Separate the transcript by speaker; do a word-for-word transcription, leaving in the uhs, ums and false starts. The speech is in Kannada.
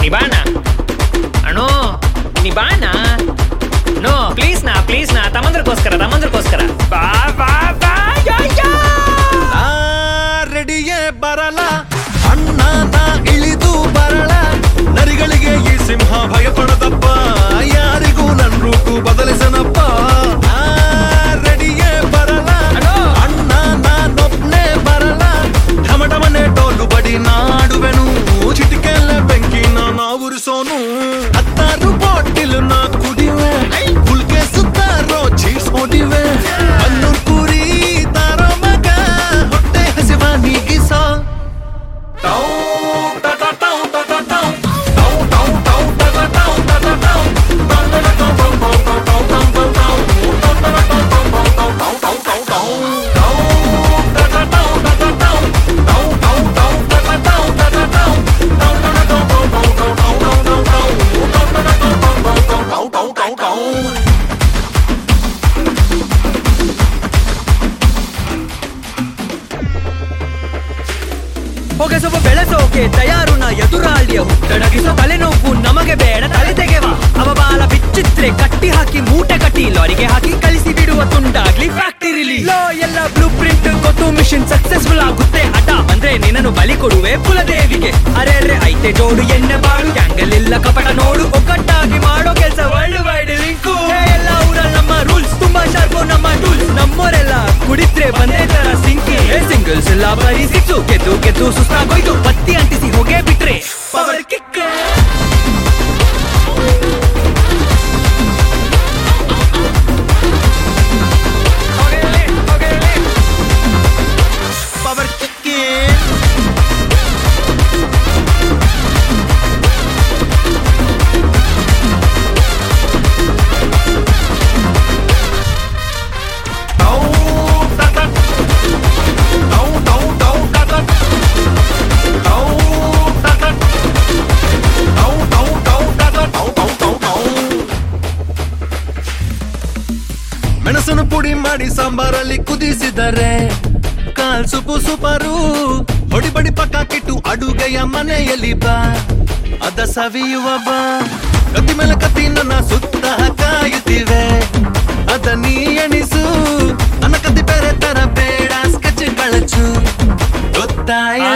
Speaker 1: ಬಾಣ ಅಣ್ಣೋ ನೀ ಬಾಣ ನೋ ಪ್ಲೀಸ್ ನಾ ಪ್ಲೀಸ್ ನಾ ತಮ್ಮಂದ್ರಗೋಸ್ಕರ ತಮ್ಮಂದ್ರಗೋಸ್ಕರ ಬಾ ಬಾ ಬಾ
Speaker 2: ರೆಡಿಯೇ ಬರಲ ಅಣ್ಣ ಇಳಿದು ಬರಳ ನರಿಗಳಿಗೆ ಈ ಸಿಂಹ ಭಯ ಪಡದಪ್ಪ ಯಾರಿಗೂ ನನ್ ರೂಟು ಬದಲಿಸನಪ್ಪ ರೆಡಿಯೇ ಬರಲ ಅಣ್ಣ ನಾನೊಬ್ನೇ ಬರಲ ಢಮಢಮನೆ ಟೋಲು ಬಡಿ ನಾಡುವೆನು ಚಿಟಿಕೆಲ್ಲ ಬೆಂಕಿನ ನಾವುರಿಸೋನು ಹತ್ತಾರು ಬಾಟಿಲ್ ನಾ ಕುಡಿವೆ ಹುಲ್ಗೆ ಸುತ್ತಾರೋ ಚೀಸ್ ಹೊಡಿವೆ ಅನ್ನೂರ್ ಕುರಿ ತಾರೋ ಮಗ ಹೊಟ್ಟೆ ಹಸಿವ ನೀಗಿಸ
Speaker 3: ಹೊಗೆ ಸೊಪ್ಪು ಬೆಳೆಸೋಕೆ ತಯಾರು ನಾ ಎದುರಾಳಿಯ ಹುಟ್ಟಡಗಿಸೋ ತಲೆನೋವು ನಮಗೆ ಬೇಡ ತಲೆ ತೆಗೆವ ಅವ ಬಾಲ ಬಿಚ್ಚಿದ್ರೆ ಕಟ್ಟಿ ಹಾಕಿ ಮೂಟೆ ಕಟ್ಟಿ ಲಾರಿಗೆ ಹಾಕಿ ಕಳಿಸಿ ಬಿಡುವ ತುಂಡಾಗ್ಲಿ ಫ್ಯಾಕ್ಟರಿಲಿ ಲೋ ಎಲ್ಲ ಬ್ಲೂ ಪ್ರಿಂಟ್ ಗೊತ್ತು ಮಿಷನ್ ಸಕ್ಸಸ್ಫುಲ್ ಆಗುತ್ತೆ ಹಠ ಅಂದ್ರೆ ನಿನ್ನನ್ನು ಬಲಿ ಕೊಡುವೆ ಕುಲದೇವಿಗೆ ಅರೆ ಅರೆ ಐತೆ ಜೋಡು ಎಣ್ಣೆ ಬಾಳು ಗ್ಯಾಂಗಲ್ ಇಲ್ಲ ಕಪಟ ನೋಡು ಒಗ್ಗಟ್ಟಾಗಿ ಮಾಡೋ ಕೆಲಸ ವರ್ಲ್ಡ್ ವೈಡ್ ಲಿಂಕು ಎಲ್ಲ ಊರಲ್ಲಿ ನಮ್ಮ ರೂಲ್ಸ್ ತುಂಬಾ ಶಾರ್ಪು ನಮ್ಮ ಟೂಲ್ಸ್ ನಮ್ಮವರೆಲ್ಲ ಕುಡಿದ್ರೆ ಬಂದೇ ತರ ಸಿಂಕಿ ಸಿಂಗಲ್ಸ್ ಎಲ್ಲ ಬರೀ ಸಿಕ್ಸು ಕೆತ್ತು ಕೆತ್ತು ಸುಸ್ತಾಗೋಯ್ತು ಬತ್ತಿ ಅಂಟಿಸಿ ಹೋಗೇ ಬಿಟ್ರೆ ಪವರ್ ಕಿಕ್
Speaker 2: ಪವರ್ ಕಿಕ್ ಮೆಣಸನ್ನು ಪುಡಿ ಮಾಡಿ ಸಾಂಬಾರಲ್ಲಿ ಕುದಿಸಿದರೆ ಕಾಲ್ ಸುಪು ಸುಪರು ಹೊಡಿ ಬಡಿ ಪಕ್ಕ ಕಿಟ್ಟು ಅಡುಗೆಯ ಮನೆಯಲ್ಲಿ ಬಾ ಅದ ಸವಿಯುವ ಬಾ ಕತ್ತಿ ಮೇಲೆ ಕತ್ತಿ ನನ್ನ ಸುತ್ತ ಕಾಯುತ್ತಿವೆ ಅದ ನೀ ಎಣಿಸು ನನ್ನ ಕತ್ತಿ ಬೇರೆ ತರ ಬೇಡ ಸ್ಕೆಚ್ ಕಳಚು ಗೊತ್ತಾಯ